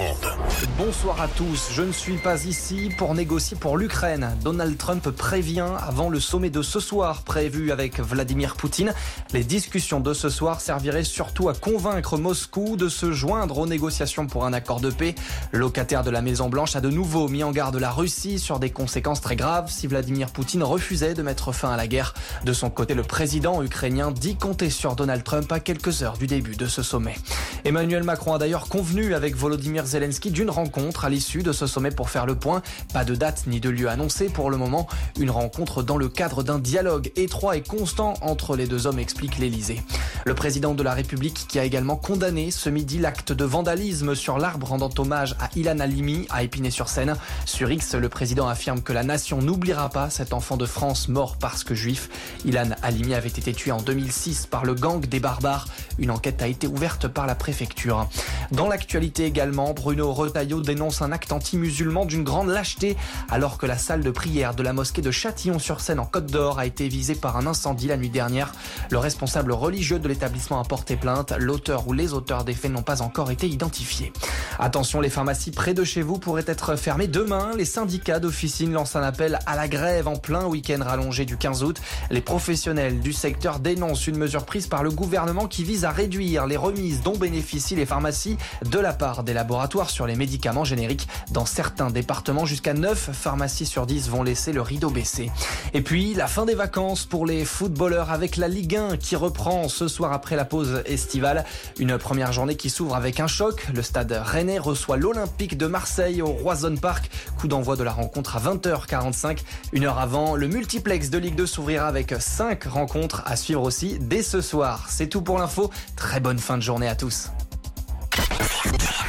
secondes. Bonsoir à tous. Je ne suis pas ici pour négocier pour l'Ukraine. Donald Trump prévient avant le sommet de ce soir prévu avec Vladimir Poutine. Les discussions de ce soir serviraient surtout à convaincre Moscou de se joindre aux négociations pour un accord de paix. Le locataire de la Maison-Blanche a de nouveau mis en garde la Russie sur des conséquences très graves si Vladimir Poutine refusait de mettre fin à la guerre. De son côté, le président ukrainien dit compter sur Donald Trump à quelques heures du début de ce sommet. Emmanuel Macron a d'ailleurs convenu avec Volodymyr Zelensky d'une rencontre à l'issue de ce sommet pour faire le point. Pas de date ni de lieu annoncé pour le moment. Une rencontre dans le cadre d'un dialogue étroit et constant entre les deux hommes, explique l'Élysée. Le président de la République qui a également condamné ce midi l'acte de vandalisme sur l'arbre rendant hommage à Ilan Halimi à Épinay-sur-Seine. Sur X, le président affirme que la nation n'oubliera pas cet enfant de France mort parce que juif. Ilan Halimi avait été tué en 2006 par le gang des barbares. Une enquête a été ouverte par la préfecture. Dans l'actualité également, Bruno Retailleau dénonce un acte anti-musulman d'une grande lâcheté alors que la salle de prière de la mosquée de Châtillon-sur-Seine en Côte d'Or a été visée par un incendie la nuit dernière. Le responsable religieux de l'établissement a porté plainte. L'auteur ou les auteurs des faits n'ont pas encore été identifiés. Attention, les pharmacies près de chez vous pourraient être fermées demain. Les syndicats d'officines lancent un appel à la grève en plein week-end rallongé du 15 août. Les professionnels du secteur dénoncent une mesure prise par le gouvernement qui vise à réduire les remises dont bénéficient les pharmacies de la part des laboratoires sur les médicaments génériques. Dans certains départements, jusqu'à 9 pharmacies sur 10 vont laisser le rideau baissé. Et puis, la fin des vacances pour les footballeurs avec la Ligue 1 qui reprend ce soir après la pause estivale. Une première journée qui s'ouvre avec un choc. Le stade rennais reçoit l'Olympique de Marseille au Roazhon Park. Coup d'envoi de la rencontre à 20h45. Une heure avant, le multiplex de Ligue 2 s'ouvrira avec 5 rencontres à suivre aussi dès ce soir. C'est tout pour l'info. Très bonne fin de journée à tous.